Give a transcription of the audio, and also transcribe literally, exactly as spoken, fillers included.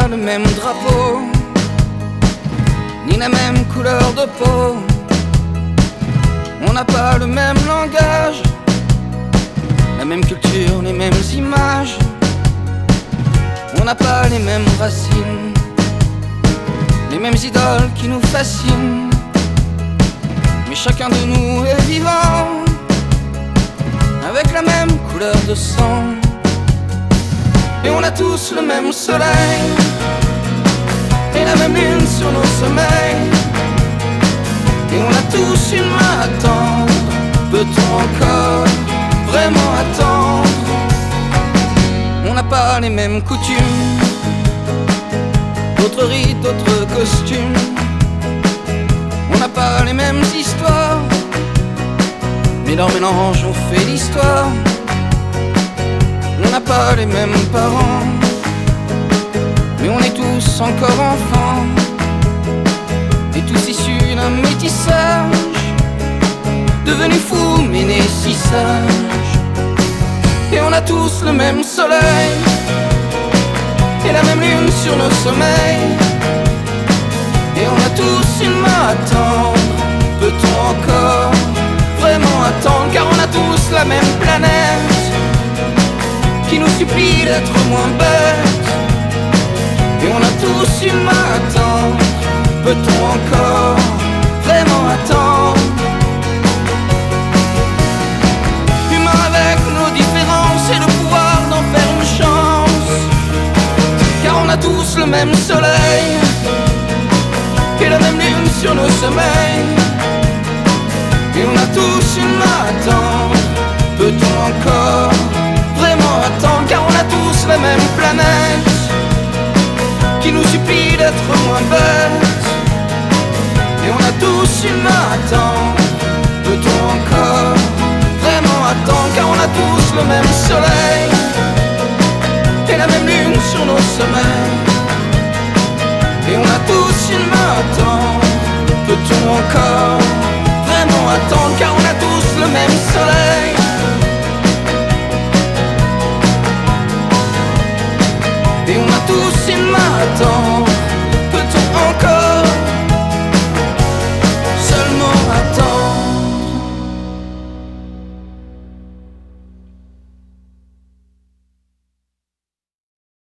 pas le même drapeau, ni la même couleur de peau. On n'a pas le même langage, la même culture, les mêmes images. On n'a pas les mêmes racines, les mêmes idoles qui nous fascinent. Mais chacun de nous est vivant, avec la même couleur de sang. Et on a tous le même soleil, et la même lune sur nos sommeils. Et on a tous une main à tendre. Peut-on encore vraiment attendre? On n'a pas les mêmes coutumes, d'autres rites, d'autres costumes. On n'a pas les mêmes histoires, mais leur mélange on fait l'histoire. On n'a pas les mêmes parents, mais on est tous encore enfants, et tous issus d'un métissage, devenus fous mais nés si sages. Et on a tous le même soleil, et la même lune sur nos sommeils. Et on a tous une main à tendre. Peut-on encore vraiment attendre? Car on a tous la même planète qui nous supplie d'être moins bêtes. Et on a tous une main à tendre. Peut-on encore vraiment attendre? Humains avec nos différences et le pouvoir d'en faire une chance. Car on a tous le même soleil et la même lune sur nos sommeils. Et on a tous une main à tendre. Peut-on encore vraiment attendre? Car on a tous la même planète qui nous supplie d'être moins bêtes. Et on a tous une main à tendre. Peut-on encore vraiment attendre? Car on a tous le même soleil et la même lune sur nos sommeils. Et on a tous une main à tendre. Peut-on encore vraiment attendre? Car on a tous le même soleil et on a tous une main à tendre.